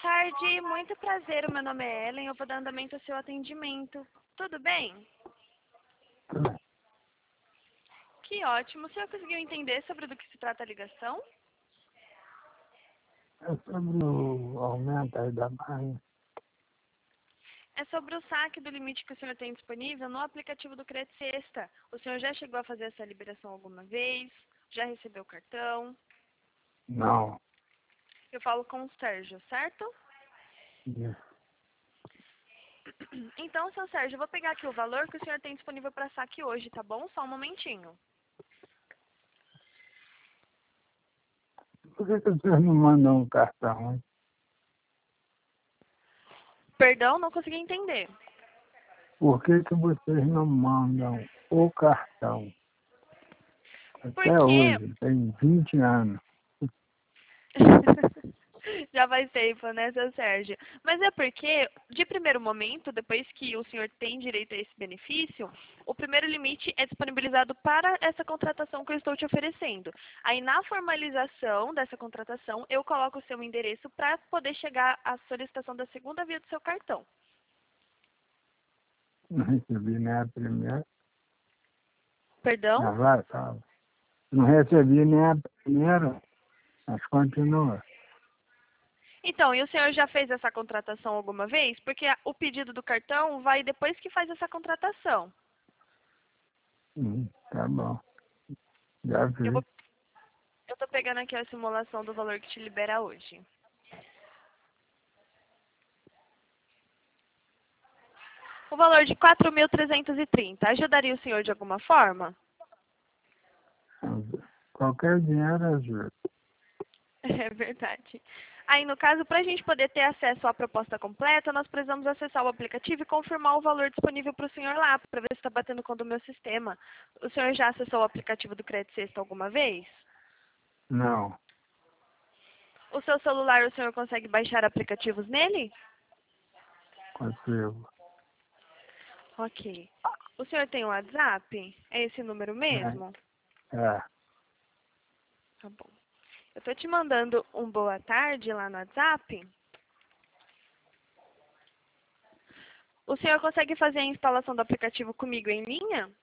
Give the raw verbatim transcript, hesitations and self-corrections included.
tarde, muito prazer. O meu nome é Ellen. Eu vou dar andamento ao seu atendimento. Tudo bem? Que ótimo. O senhor conseguiu entender sobre do que se trata a ligação? É sobre o aumento aí da barra. É sobre o saque do limite que o senhor tem disponível no aplicativo do Crédito Sexta. O senhor já chegou a fazer essa liberação alguma vez? Já recebeu o cartão? Não. Eu falo com o Sérgio, certo? Isso. Então, seu Sérgio, eu vou pegar aqui o valor que o senhor tem disponível para saque hoje, tá bom? Só um momentinho. Por que, que vocês não mandam um cartão, hein? Perdão, não consegui entender. Por que, que vocês não mandam o cartão? Até Porque hoje, tem vinte anos. já faz tempo, né, seu Sérgio? Mas é porque, de primeiro momento, depois que o senhor tem direito a esse benefício, o primeiro limite é disponibilizado para essa contratação que eu estou te oferecendo. Aí, na formalização dessa contratação, eu coloco o seu endereço para poder chegar à solicitação da segunda via do seu cartão. Não recebi nem a primeira. Perdão? Já vai, sabe? Não recebi nem a primeira, mas continua. Então, e o senhor já fez essa contratação alguma vez? Porque a- o pedido do cartão vai depois que faz essa contratação. Hum, tá bom. Já Eu vi. vou, eu tô pegando aqui a simulação do valor que te libera hoje. O valor de quatro mil trezentos e trinta. Ajudaria o senhor de alguma forma? Qualquer dinheiro ajuda. É verdade. Aí, no caso, para a gente poder ter acesso à proposta completa, nós precisamos acessar o aplicativo e confirmar o valor disponível para o senhor lá, para ver se está batendo com o do meu sistema. O senhor já acessou o aplicativo do Crédito Sexta alguma vez? Não, O seu celular, o senhor consegue baixar aplicativos nele? consigo. Ok. O senhor tem um WhatsApp? É esse número mesmo? É, é. Tá bom. Eu tô te mandando um boa tarde lá no WhatsApp. O senhor consegue fazer a instalação do aplicativo comigo em linha?